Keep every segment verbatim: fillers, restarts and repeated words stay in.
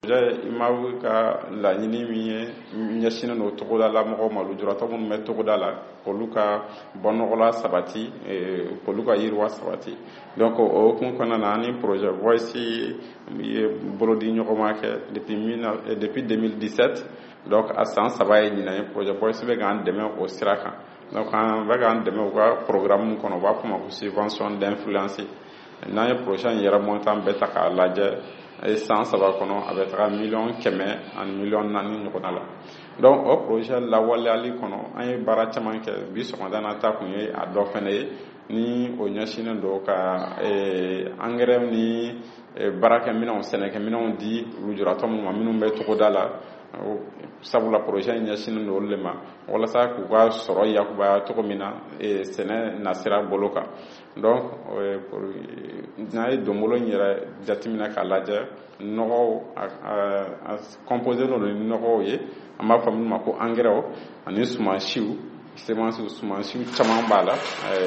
Imaw ka laɲini min ye ɲɛsinnen don togoda la mɔgɔw ma lujuratɔ minnu bɛ togoda la k'olu ka bɔnɔgɔla sabati k'olu ka yiriwa sabati donc o hukumu kɔnɔna na ani projet Voice ye bolodi ɲɔgɔnma kɛ depuis depuis deux mille dix-sept donc a san saba ye ɲinan ye projet Voice bɛ k'an dɛmɛ o sira kan donc an bɛ k'an dɛmɛ u ka programme kɔnɔ u b'a fɔ o ma ko subvention d'influence n'an ye projet in yɛrɛ montant bɛɛ ta k'a lajɛ e san saba kɔnɔ a bɛ taga miliyɔn kɛmɛ ani miliyɔn naani ɲɔgɔnna la donc o projet lawaleyali kɔnɔ an ye baara caman kɛ bi sɔgɔmada na ta kun ye a dɔ fɛnɛ ye ni o ɲɛsinnen don ka engrais ni baarakɛminɛnw sɛnɛkɛminɛnw di lujuratɔ minnu ma minnu bɛ togoda la sabula projet in ɲɛsinnen don olu de ma walasa k'u ka sɔrɔ yakubaya cogo min na sɛnɛ nasira bolo kan donc n'an ye donbolo in yɛrɛ jateminɛ k'a lajɛ nɔgɔw a composé don ni nɔgɔw ye an b'a fɔ minnu ma ko engrais ani sumansiw semence sumansiw caman b'a la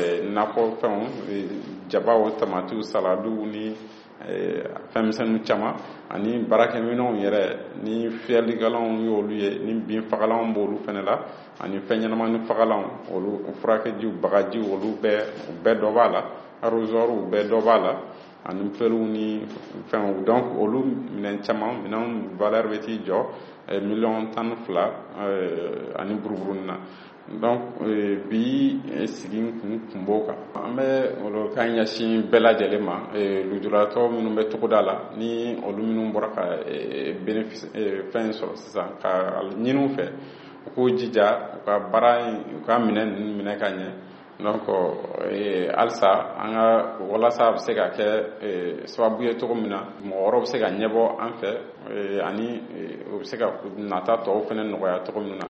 nakɔfɛnw jabaw tamatiw saladiw ni fɛn misɛnninw caman ani baarakɛminɛnw yɛrɛ ni fiyɛligalanw y'olu ye ni bin fagalanw b'olu fɛnɛ la ani fɛn ɲɛnamani fagalanw olu furakɛjiw bagajiw olu bɛɛ bɛɛ dɔ b'a la arroseurs bɛɛ dɔ b'a la ani pelles ni fɛnw donc olu minɛn caman minɛn valeur bɛ t'i jɔ miliyɔn tan ni fila ani buruburuni na donc bi sigi kun kun b'o kan an bɛ olu ka ɲɛsin bɛɛ lajɛlen ma lujuratɔ minnu bɛ togoda la ni olu minnu bɔra ka bénéfice fɛn sɔrɔ sisan ka ɲini u fɛ u k'u jija u ka baara in u ka minɛn ninnu minɛ ka ɲɛ donc halisa an ka walasa a bɛ se ka kɛ sababu ye cogo min na mɔgɔ wɛrɛw bɛ se ka ɲɛbɔ an fɛ ani u bɛ se ka nata tɔw fana nɔgɔya cogo min na